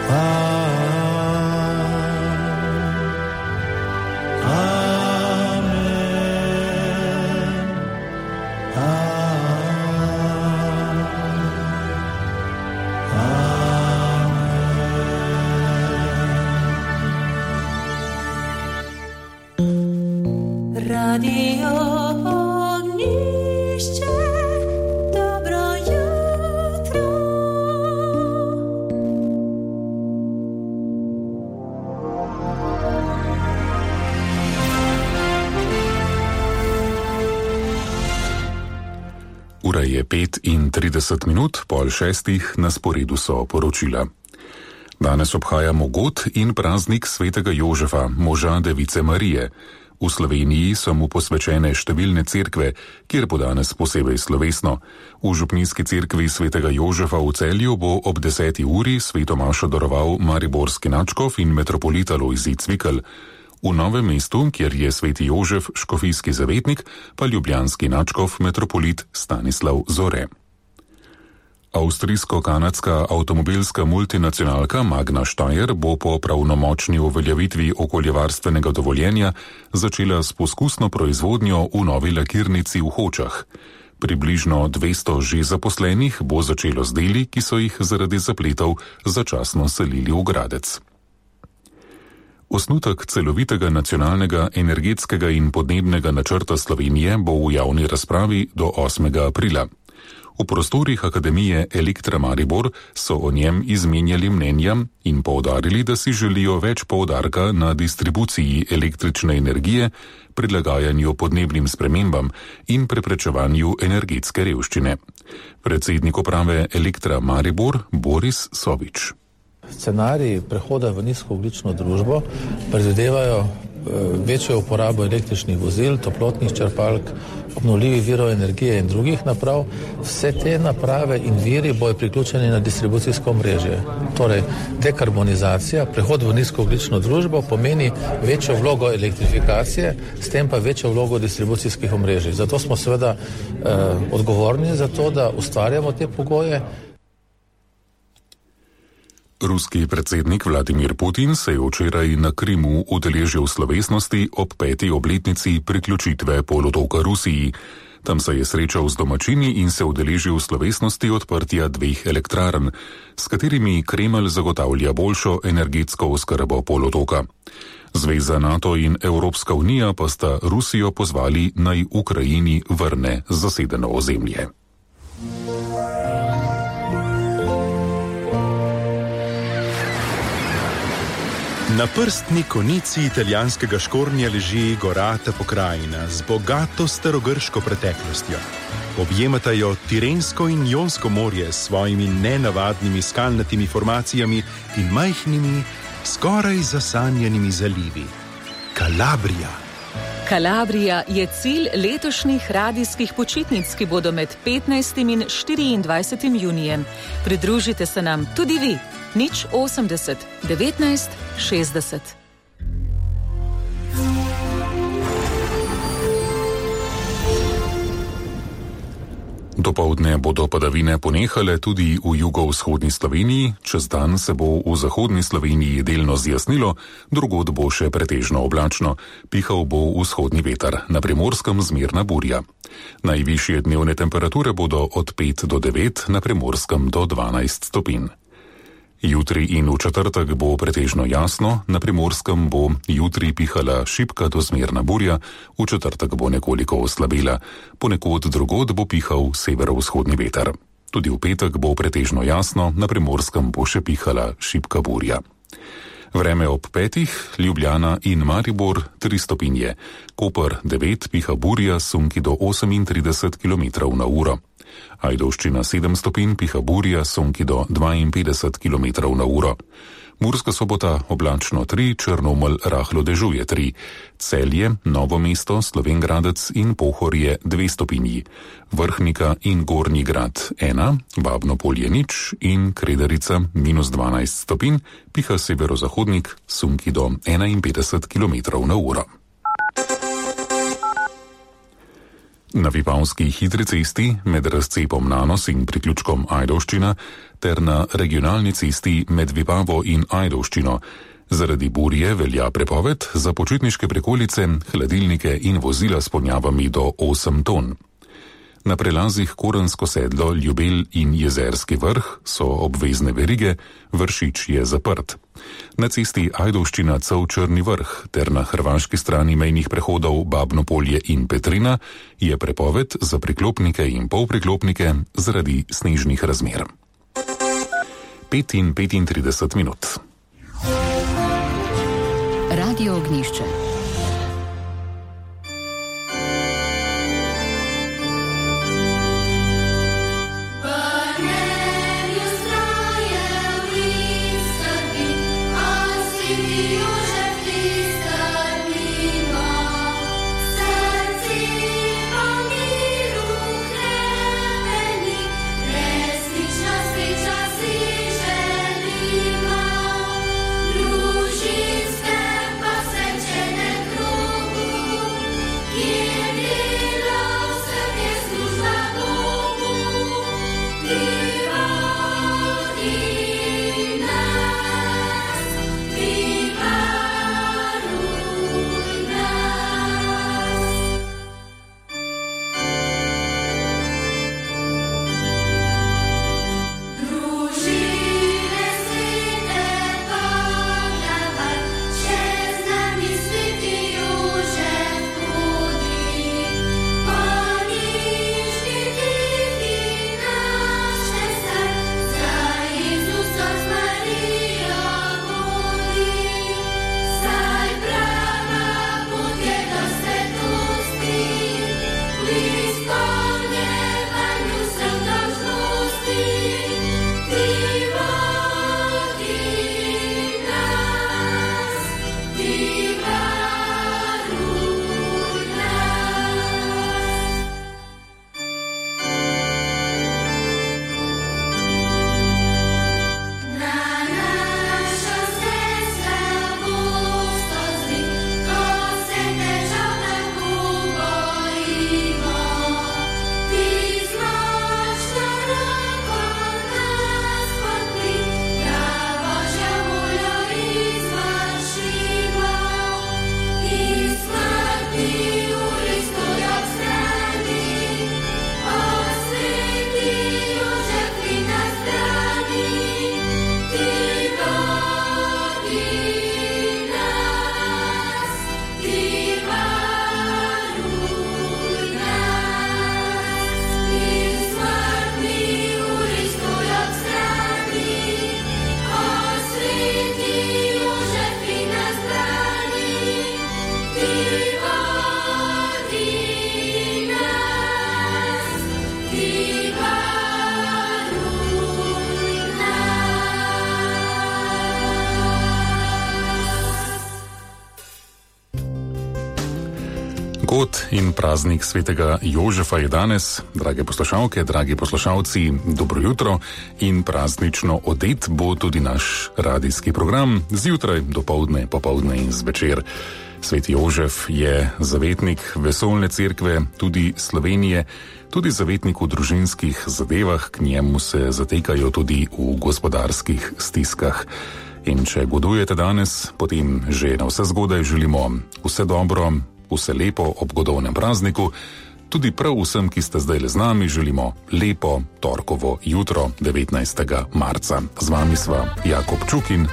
Ura je 5:30, 5:30, na sporedu so poročila. Danes obhajamo God in praznik svetega Jožefa, moža Device Marije. V Sloveniji so mu posvečene številne cerkve, kjer bo danes posebej slovesno. V župnijski cerkvi svetega Jožefa v Celju bo ob 10. uri sveto mašo daroval mariborski nadškof in metropolit Alojzij Cvikl. V Novem mestu, kjer je sveti Jožef škofijski zavetnik, pa ljubljanski nadškof metropolit Stanislav Zore. Avstrijsko-kanadska avtomobilska multinacionalka Magna Steyr bo po pravnomočni uveljavitvi okoljevarstvenega dovoljenja začela s poskusno proizvodnjo v novi lakirnici v Hočah. Približno 200 že zaposlenih bo začelo z deli, ki so jih zaradi zapletov začasno selili v Gradec. Osnutek celovitega nacionalnega energetskega in podnebnega načrta Slovenije bo v javni razpravi do 8. aprila. V prostorih Akademije Elektra Maribor so o njem izmenjali mnenja in poudarili, da si želijo več poudarka na distribuciji električne energije, prilagajanju podnebnim spremembam in preprečevanju energetske revščine. Predsednik uprave Elektra Maribor Boris Sovič. Scenariji prehoda v nizkoogljično družbo predvidevajo večjo uporabo električnih vozil, toplotnih črpalk, obnovljivih virov energije in drugih naprav. Vse te naprave in viri bojo priključeni na distribucijsko omrežje. Torej, dekarbonizacija, prehod v nizkoogljično družbo pomeni večjo vlogo elektrifikacije, s tem pa večjo vlogo distribucijskih omrežij. Zato smo seveda odgovorni za to, da ustvarjamo te pogoje. Ruski predsednik Vladimir Putin se je včeraj na Krimu udeležil slovesnosti ob 5. obletnici priključitve polotoka Rusiji. Tam se je srečal z domačini in se udeležil slovesnosti odprtja 2 elektrarn, s katerimi Kremelj zagotavlja boljšo energetsko oskrbo polotoka. Zveza NATO in Evropska unija pa sta Rusijo pozvali, naj Ukrajini vrne zasedeno ozemlje. Na prstni konici italijanskega Škornja leži gorata pokrajina z bogato starogrško preteklostjo. Objemata jo Tirensko in Jonsko morje s svojimi nenavadnimi skalnatimi formacijami in majhnimi, skoraj zasanjanimi zalivi. Kalabrija. Kalabrija je cilj letošnjih radijskih počitnic, ki bodo med 15. in 24. junijem. Pridružite se nam tudi vi. 080 19 60. Dopoldne bodo padavine ponehale tudi v jugovzhodni Sloveniji, čez dan se bo v zahodni Sloveniji delno zjasnilo, drugod bo še pretežno oblačno, pihal bo vzhodni veter, na Primorskem zmerna burja. Najvišje dnevne temperature bodo od 5 do 9, na Primorskem do 12 stopinj. Jutri in v četrtek bo pretežno jasno, na Primorskem bo jutri pihala šibka do zmerna burja, v četrtek bo nekoliko oslabela, ponekod drugod bo pihal severovzhodni veter. Tudi v petek bo pretežno jasno, na Primorskem bo še pihala šibka burja. Vreme ob 5, Ljubljana in Maribor 3 stopinje, Koper 9, piha burja, sunki do 38 km/h. Ajdovščina 7 stopinj, piha burja, sunki do 52 km/h. Murska Sobota oblačno 3, Črnomelj rahlo dežuje 3, Celje, Novo mesto, Slovenj Gradec in Pohorje 2 stopinji, Vrhnika in Gornji Grad 1, Babno Polje 0 in Kredarica -12 stopinj, piha severozahodnik, sunki do 51 km/h. Na Vipavski hitri cesti med razcepom Nanos in priključkom Ajdovščina ter na regionalni cesti med Vipavo in Ajdovščino. Zaradi burje velja prepoved za počitniške prikolice, hladilnike in vozila s ponjavami do 8 ton. Na prelazih Korensko sedlo, Ljubelj in Jezerski vrh so obvezne verige, Vršič je zaprt. Na cesti Ajdovščina Cel Črni vrh ter na hrvaški strani mejnih prehodov Babno Polje in Petrina je prepoved za priklopnike in polpriklopnike zaradi snežnih razmer. 5:35 minut. Radio Ognjišče. God in praznik svetega Jožefa je danes. Drage poslušalke, dragi poslušalci, dobro jutro in praznično odet bo tudi naš radijski program zjutraj, dopoldne, popoldne in zvečer. Sveti Jožef je zavetnik vesoljne cerkve, tudi Slovenije, tudi zavetnik v družinskih zadevah, k njemu se zatekajo tudi v gospodarskih stiskah. In če godujete danes, potem že na vse zgodaj želimo vse dobro, vse lepo ob godovnem prazniku. Tudi prav vsem, ki ste zdaj le z nami, želimo lepo torkovo jutro 19. marca. Z vami sva Jakob Čuk in